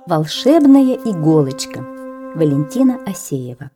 Волшебная иголочка. Валентина Асеева.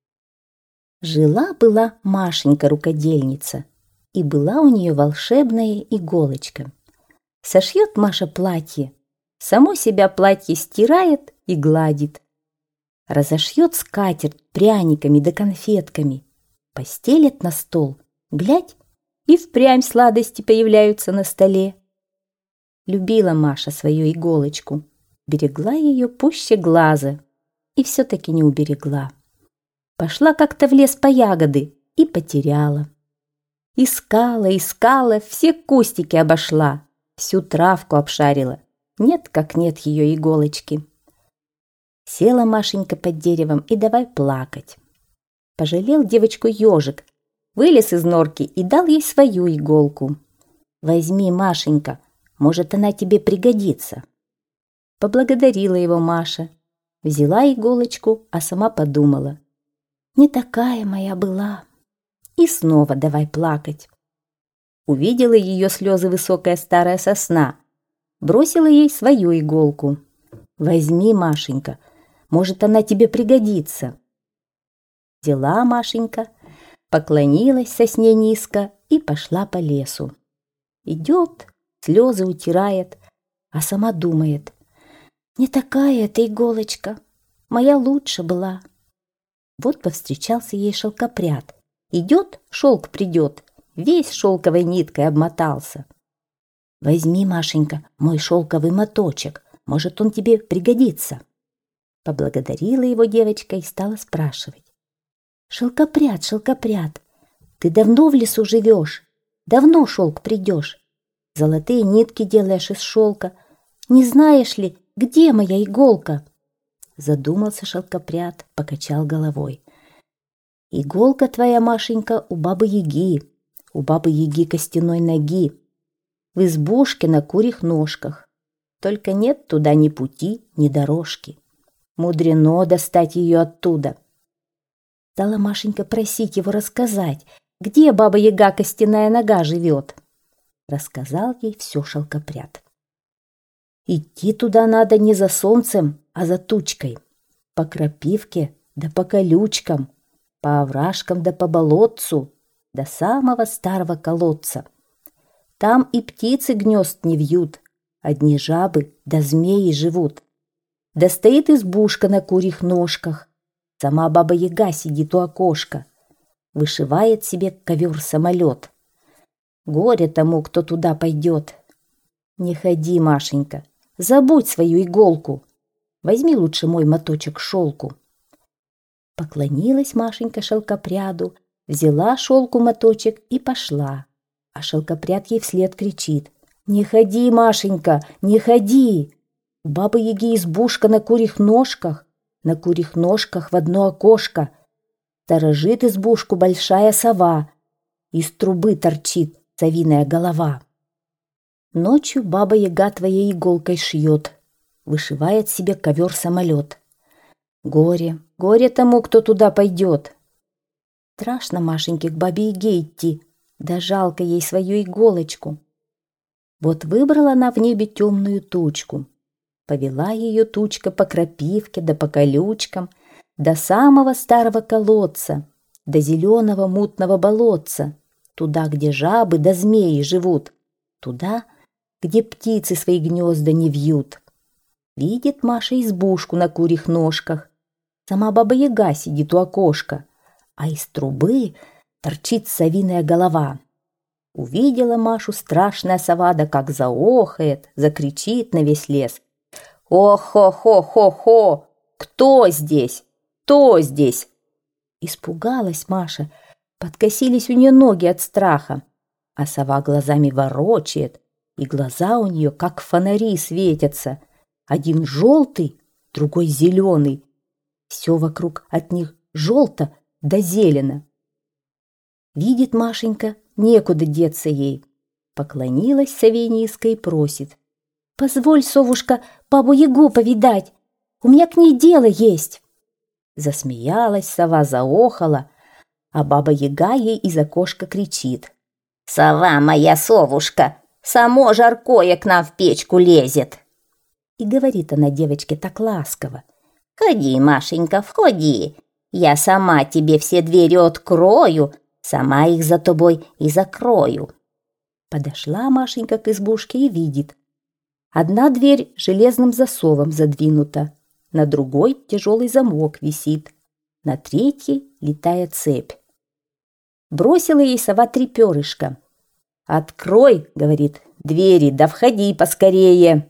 Жила-была Машенька-рукодельница, и была у нее волшебная иголочка. Сошьет Маша платье, само себя платье стирает и гладит. Разошьет скатерть пряниками да конфетками, постелит на стол, глядь, и впрямь сладости появляются на столе. Любила Маша свою иголочку, берегла ее пуще глаза, и все-таки не уберегла. Пошла как-то в лес по ягоды и потеряла. Искала, искала, все кустики обошла, всю травку обшарила. Нет, как нет ее иголочки. Села Машенька под деревом и давай плакать. Пожалел девочку ежик, вылез из норки и дал ей свою иголку. «Возьми, Машенька, может, она тебе пригодится». Поблагодарила его Маша, взяла иголочку, а сама подумала: не такая моя была. И снова давай плакать. Увидела ее слезы высокая старая сосна, бросила ей свою иголку. «Возьми, Машенька, может, она тебе пригодится». Взяла Машенька, поклонилась сосне низко и пошла по лесу. Идет, слезы утирает, а сама думает: не такая эта иголочка, моя лучше была. Вот повстречался ей шелкопряд. Идет, шелк придет, весь шелковой ниткой обмотался. «Возьми, Машенька, мой шелковый моточек, может, он тебе пригодится». Поблагодарила его девочка и стала спрашивать: «Шелкопряд, шелкопряд, ты давно в лесу живешь? Давно шелк придешь? Золотые нитки делаешь из шелка. Не знаешь ли, где моя иголка?» Задумался шелкопряд, покачал головой. «Иголка твоя, Машенька, у бабы-яги костяной ноги, в избушке на курьих ножках. Только нет туда ни пути, ни дорожки. Мудрено достать ее оттуда». Стала Машенька просить его рассказать, где баба-яга костяная нога живет. Рассказал ей все шелкопряд. «Идти туда надо не за солнцем, а за тучкой, по крапивке да по колючкам, по овражкам да по болотцу, до самого старого колодца. Там и птицы гнезд не вьют, одни жабы да змеи живут. Да стоит избушка на курьих ножках, сама баба-яга сидит у окошка, вышивает себе ковер-самолет. Горе тому, кто туда пойдет. Не ходи, Машенька, забудь свою иголку, возьми лучше мой моточек шелку». Поклонилась Машенька шелкопряду, взяла шелку моточек и пошла. А шелкопряд ей вслед кричит: «Не ходи, Машенька, не ходи! У бабы-яги избушка на курьих ножках в одно окошко. Сторожит избушку большая сова, из трубы торчит совиная голова. Ночью баба-яга твоей иголкой шьет, вышивает себе ковер-самолет. Горе, горе тому, кто туда пойдет». Страшно Машеньке к бабе-яге идти, да жалко ей свою иголочку. Вот выбрала она в небе темную тучку, повела ее тучка по крапивке да по колючкам, до самого старого колодца, до зеленого мутного болотца, туда, где жабы да змеи живут, туда, где птицы свои гнезда не вьют. Видит Маша избушку на курьих ножках, сама баба-яга сидит у окошка, а из трубы торчит совиная голова. Увидела Машу страшная сова, да как заохает, закричит на весь лес: «О-хо-хо-хо-хо! Кто здесь? Кто здесь?» Испугалась Маша, подкосились у нее ноги от страха, а сова глазами ворочает, и глаза у нее как фонари светятся, один желтый, другой зеленый, все вокруг от них желто да зелено. Видит Машенька, некуда деться ей. Поклонилась сове низко и просит: «Позволь, совушка, бабу-ягу повидать, у меня к ней дело есть». Засмеялась сова, заохала, а баба-яга ей из окошка кричит: «Сова моя, совушка, само жаркое к нам в печку лезет». И говорит она девочке так ласково: «Входи, Машенька, входи. Я сама тебе все двери открою, сама их за тобой и закрою». Подошла Машенька к избушке и видит: одна дверь железным засовом задвинута, на другой тяжелый замок висит, на третьей летая цепь. Бросила ей сова 3 перышка. «Открой, — говорит, — двери, да входи поскорее».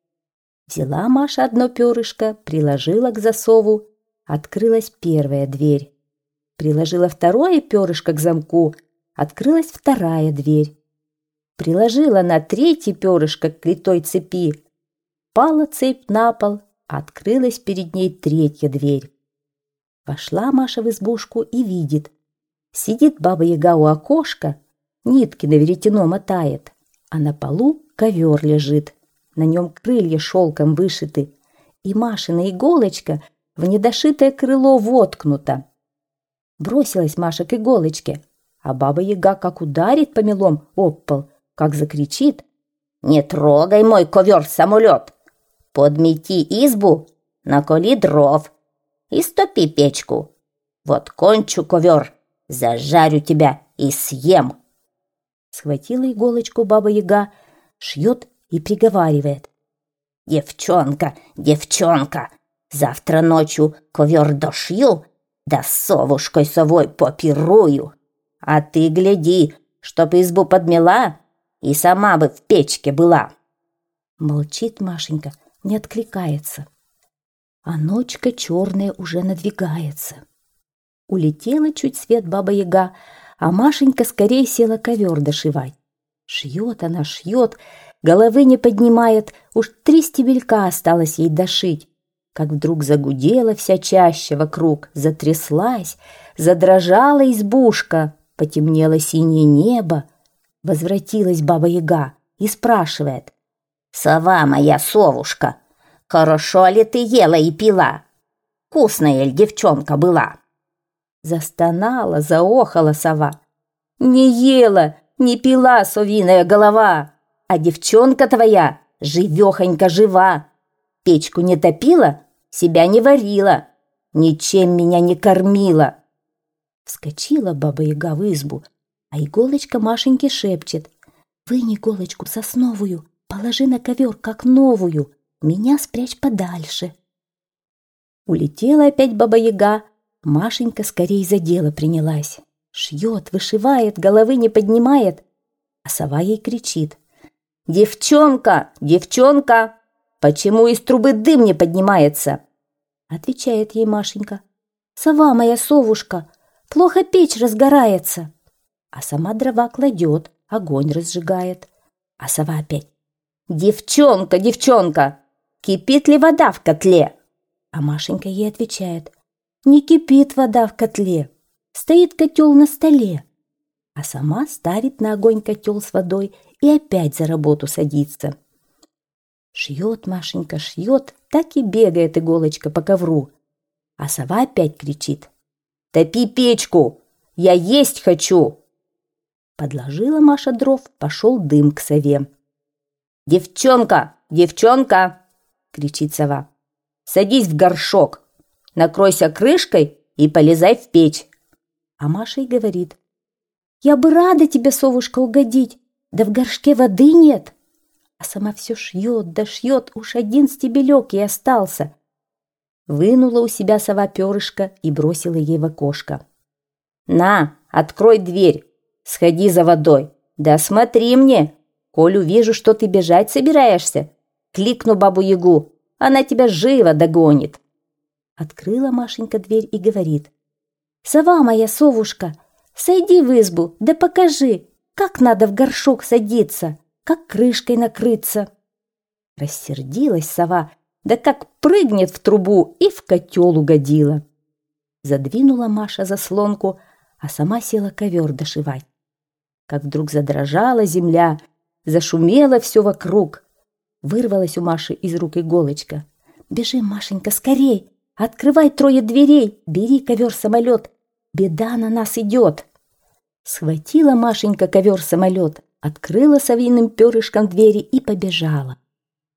Взяла Маша одно перышко, приложила к засову, открылась первая дверь. Приложила второе перышко к замку, открылась вторая дверь. Приложила на третье перышко к литой цепи, пала цепь на пол, открылась перед ней третья дверь. Вошла Маша в избушку и видит: сидит баба-яга у окошка, нитки на веретено мотает, а на полу ковер лежит, на нем крылья шелком вышиты, и Машина иголочка в недошитое крыло воткнута. Бросилась Маша к иголочке, а баба-яга как ударит помелом об пол, как закричит: «Не трогай мой ковер-самолет! Подмети избу, наколи дров и стопи печку. Вот кончу ковер, зажарю тебя и съем». Схватила иголочку баба-яга, шьет и приговаривает: «Девчонка, девчонка, завтра ночью ковер дошью, да с совушкой совой попирую. А ты гляди, чтоб избу подмела и сама бы в печке была». Молчит Машенька, не откликается. А ночка черная уже надвигается. Улетела чуть свет баба-яга, а Машенька скорее села ковер дошивать. Шьет она, шьет, головы не поднимает, уж 3 стебелька осталось ей дошить, как вдруг загудела вся чаща вокруг, затряслась, задрожала избушка, потемнело синее небо. Возвратилась баба-яга и спрашивает: «Сова моя совушка, хорошо ли ты ела и пила? Вкусная ли девчонка была?» Застонала, заохала сова: «Не ела, не пила, совиная голова, а девчонка твоя живехонька жива. Печку не топила, себя не варила, ничем меня не кормила». Вскочила баба-яга в избу, а иголочка Машеньке шепчет: «Вынь иголочку сосновую, положи на ковер, как новую, меня спрячь подальше». Улетела опять баба-яга, Машенька скорей за дело принялась. Шьет, вышивает, головы не поднимает, а сова ей кричит: «Девчонка, девчонка, почему из трубы дым не поднимается?» Отвечает ей Машенька: «Сова моя совушка, плохо печь разгорается». А сама дрова кладет, огонь разжигает. А сова опять: «Девчонка, девчонка, кипит ли вода в котле?» А Машенька ей отвечает: «Не кипит вода в котле, стоит котел на столе». А сама ставит на огонь котел с водой и опять за работу садится. Шьет Машенька, шьет, так и бегает иголочка по ковру. А сова опять кричит: «Топи печку, я есть хочу!» Подложила Маша дров, пошел дым к сове. «Девчонка, девчонка!» — кричит сова. «Садись в горшок, накройся крышкой и полезай в печь». А Маша и говорит: «Я бы рада тебе, совушка, угодить, да в горшке воды нет». А сама все шьет, да шьет, уж 1 стебелек ей остался. Вынула у себя сова перышко и бросила ей в окошко: «На, открой дверь, сходи за водой, да смотри мне, коль увижу, что ты бежать собираешься, кликну бабу-ягу, она тебя живо догонит». Открыла Машенька дверь и говорит: «Сова моя, совушка, сойди в избу, да покажи, как надо в горшок садиться, как крышкой накрыться». Рассердилась сова, да как прыгнет в трубу и в котел угодила. Задвинула Маша заслонку, а сама села ковер дошивать. Как вдруг задрожала земля, зашумело все вокруг. Вырвалась у Маши из рук иголочка. «Бежи, Машенька, скорей! Открывай 3 дверей! Бери ковер-самолет! Беда на нас идет!» Схватила Машенька ковер-самолет, открыла совиным перышком двери и побежала.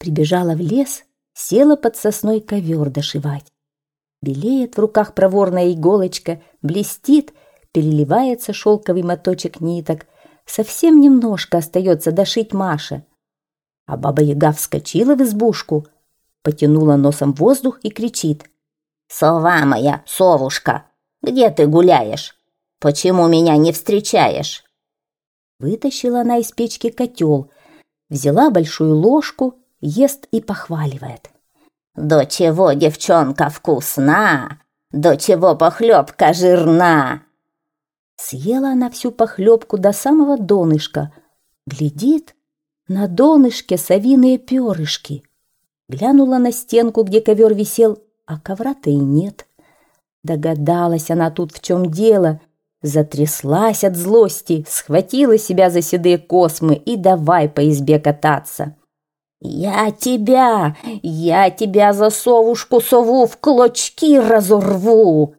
Прибежала в лес, села под сосной ковер дошивать. Белеет в руках проворная иголочка, блестит, переливается шелковый моточек ниток. Совсем немножко остается дошить Маше. А Баба-Яга вскочила в избушку, потянула носом воздух и кричит: «Сова моя, совушка, где ты гуляешь? Почему меня не встречаешь?» Вытащила она из печки котел, взяла большую ложку, ест и похваливает: «До чего девчонка вкусна, до чего похлебка жирна!» Съела она всю похлебку до самого донышка. Глядит, на донышке совиные перышки. Глянула на стенку, где ковер висел, а ковра-то и нет. Догадалась она тут, в чем дело. Затряслась от злости, схватила себя за седые космы и давай по избе кататься. «Я тебя за совушку-сову в клочки разорву!»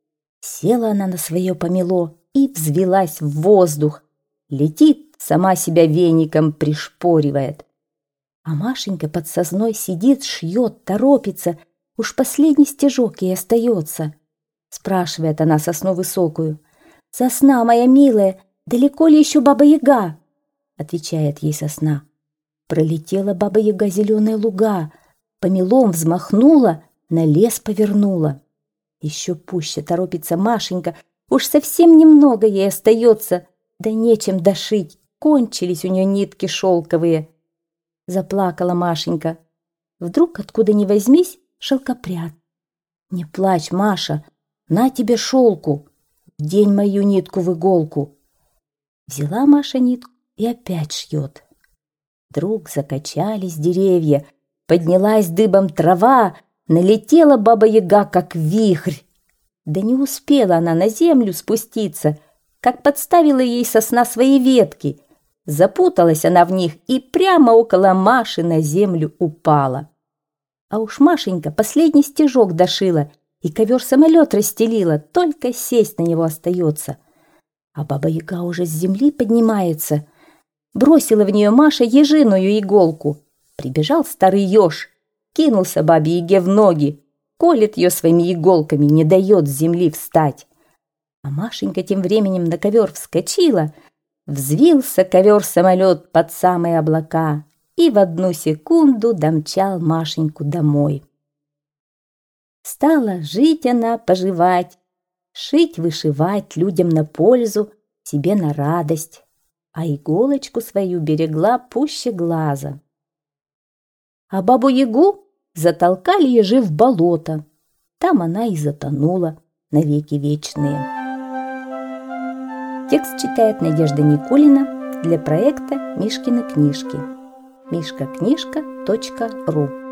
Села она на свое помело и взвилась в воздух. Летит, сама себя веником пришпоривает. А Машенька под сосной сидит, шьет, торопится. Уж последний стежок ей остается. Спрашивает она сосну высокую: «Сосна моя милая, далеко ли еще Баба-Яга?» Отвечает ей сосна: «Пролетела Баба-Яга зеленые луга, помелом взмахнула, на лес повернула». Еще пуще торопится Машенька, уж совсем немного ей остается, да нечем дошить, кончились у нее нитки шелковые. Заплакала Машенька. Вдруг, откуда ни возьмись, шелкопряд: «Не плачь, Маша, на тебе шелку, день мою нитку в иголку». Взяла Маша нитку и опять шьет. Вдруг закачались деревья, поднялась дыбом трава, налетела Баба-Яга, как вихрь. Да не успела она на землю спуститься, как подставила ей сосна свои ветки. Запуталась она в них и прямо около Маши на землю упала. А уж Машенька последний стежок дошила и ковер-самолет расстелила, только сесть на него остается. А Баба-Яга уже с земли поднимается. Бросила в нее Маша ежиную иголку. Прибежал старый еж, кинулся Бабе-Яге в ноги, колет ее своими иголками, не дает с земли встать. А Машенька тем временем на ковер вскочила, взвился ковер-самолет под самые облака и в одну секунду домчал Машеньку домой. Стала жить она, поживать, шить-вышивать людям на пользу, себе на радость, а иголочку свою берегла пуще глаза. А Бабу-Ягу затолкали ежи в болото. Там она и затонула навеки вечные. Текст читает Надежда Никулина для проекта «Мишкины книжки». mishkaknижка.ру